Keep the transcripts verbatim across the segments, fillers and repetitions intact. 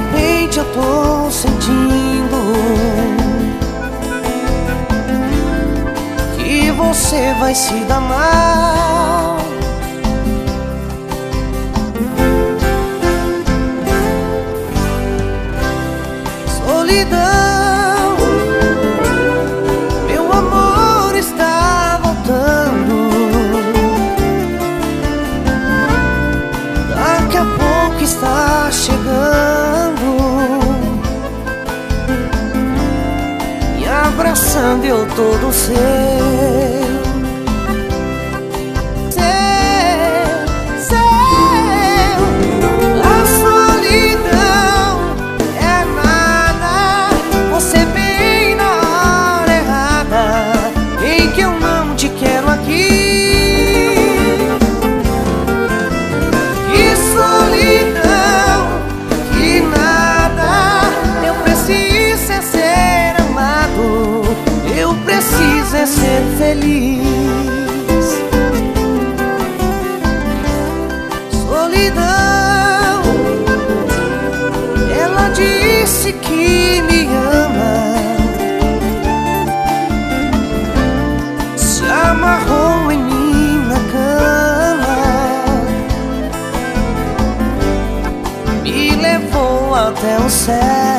repente eu tô sentindo que você vai se dar mal. Solidão, meu amor está voltando. Daqui a pouco está chegando, me abraçando, eu todo seu. É ser feliz. Solidão, ela disse que me ama, se amarrou em mim na cama, me levou até o céu.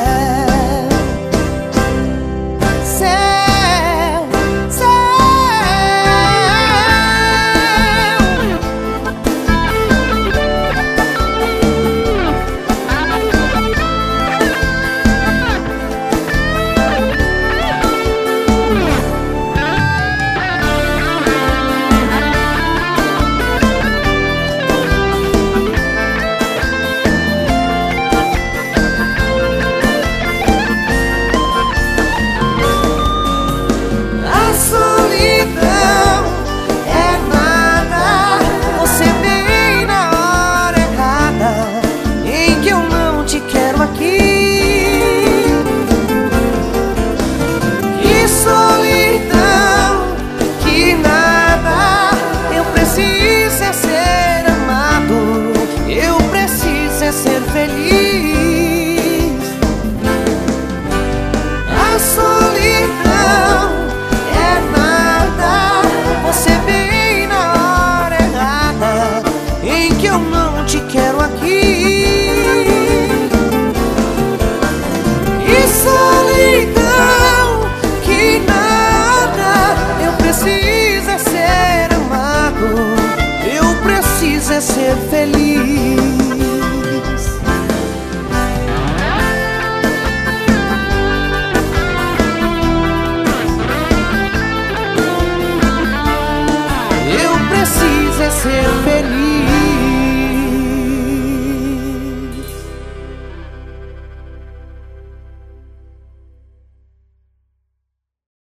É ser feliz. Eu preciso é ser feliz.